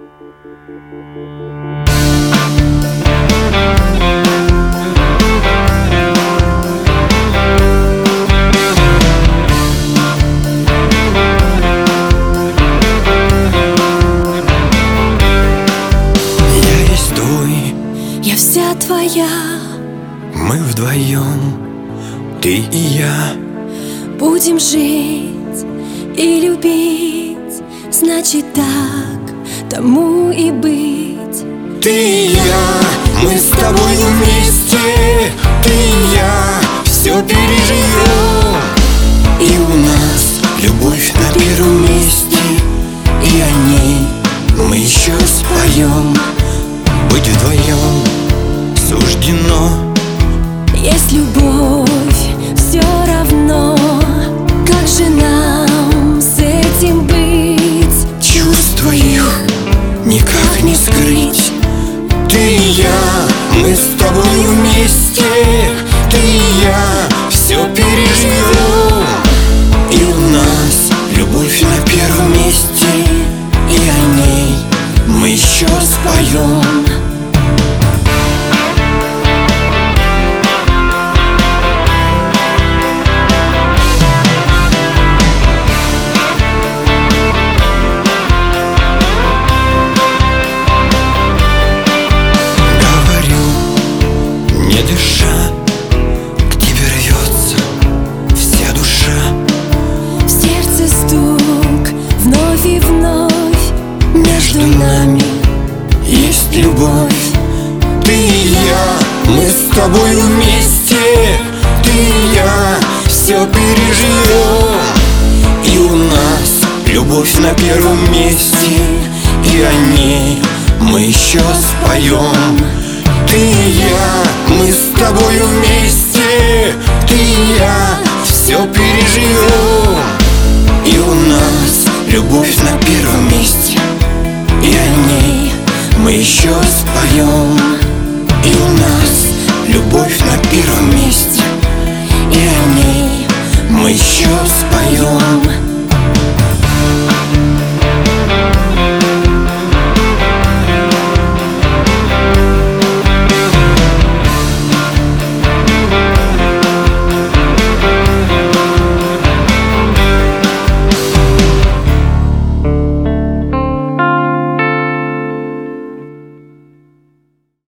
Я вся твоя, мы вдвоем, ты и я. будем жить и любить, значит так тому и быть. Ты и я, мы с тобой вместе, ты и я все переживем. И у нас любовь на первом месте, и о ней мы еще споем. Быть вдвоем суждено. Есть любовь, все равно, как же нам с этим быть? Чувства их никак не скрыть. Ты и я, мы с тобой вместе, ты и я все переживем. И у нас любовь на первом месте, и о ней мы еще споем. Не дыша, к тебе рвется вся душа. В сердце стук вновь и вновь. Между нами есть любовь. Ты и я, мы с тобой вместе, ты и я все переживем. И у нас любовь на первом месте, и о ней мы еще споем. Ты и я, мы с тобой вместе, ты и я все переживем. И у нас любовь на первом месте, и о ней мы еще споем.